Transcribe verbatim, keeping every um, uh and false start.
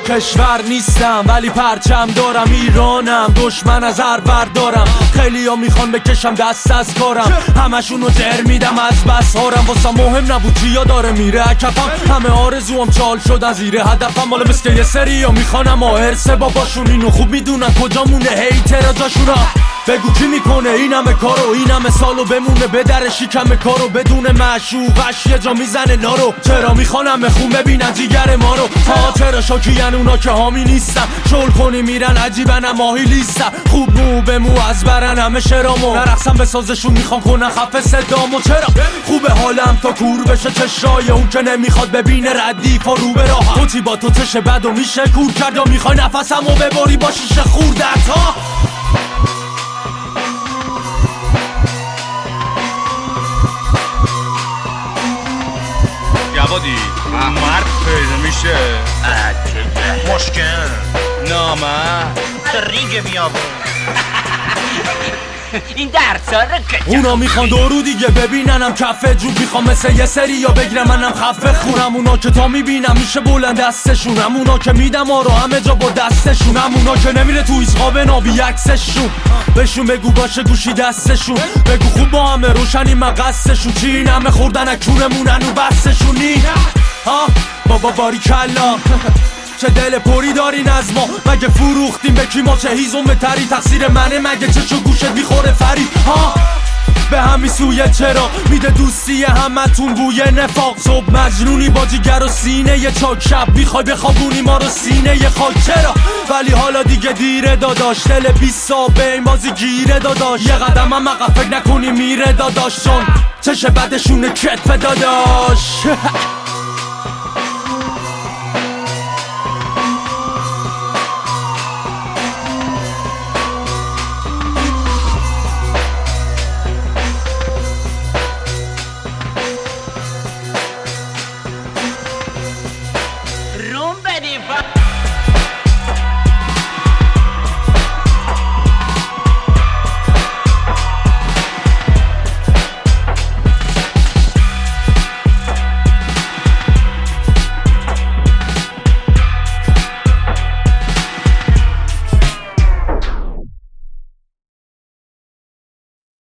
کشور نیستم ولی پرچم دارم، ایرانم دشمن از هر بردارم. خیلی ها میخوان بکشم دست از کارم، همشونو در میدم از بس هارم. واسه مهم نبود چیا داره میره اکفم، همه آرزوام چال شدن زیر هدفم. مال مسکه یه سری ها میخوان اما هرسه باباشون اینو خوب میدونن کجا مونه هیترا جاشونا. بگو کی میکنه این همه کارو، این همه سالو بمونه به در شکم کارو، بدون معشوقش یه جا میزنه نارو. چرا میخوان همه خون ببینن جیگر ما رو؟ ها چرا شاکین اونا که حامی نیستن، شل کنی میرن عجیبن ماهی لیستن. خوب مو به مو از برن همه شرامو، نرقصم به سازشون میخوان کنن خفه صدامو. چرا خوبه حالم تا کور بشه چشای اون که نمیخواد ببینه ردیف و رو به راه. تو چی با تو چش بد و میشه کور کرد، یا میخوای نفسمو ببری با شیشه خوردت ها؟ جوادی مرد پیدا میشه مشکن نامه رینگ بیابون این درسا رو که اونا میخوان دورو دیگه ببیننم کفه جوب، میخوام مثل یه سری یا بگیرم منم خفه خونم. اونا که تا میبینم میشه بلند دستشون، همونا که میدم آرو همه جا با دستشون، همونا که نمیره تو ایسقاب نابی عکسشون. بهشون بگو باشه گوشی دستشون، بگو خوب با همه روشنی مقصشون. چی این همه خوردن اکونمونن و بستشونی ها بابا باری کلا چه دل پری دارین از ما، مگه فروختیم به کی ما چه هیزم تری؟ تقصیر منه مگه چشو گوشت میخوره فرید ها؟ به همین سویه چرا میده دوستی همتون بوی نفاق؟ صبح مجنونی با جیگر و سینه یه چاک، شب میخوای بخوابونی ما رو سینه یه خاک. چرا ولی حالا دیگه دیره داداش، دل بیست سال به این بازی گیره داداش. یه قدم هم عقب فکر نکنی میره داداش، چون چش بدشونه کتف داداش. روم بدیم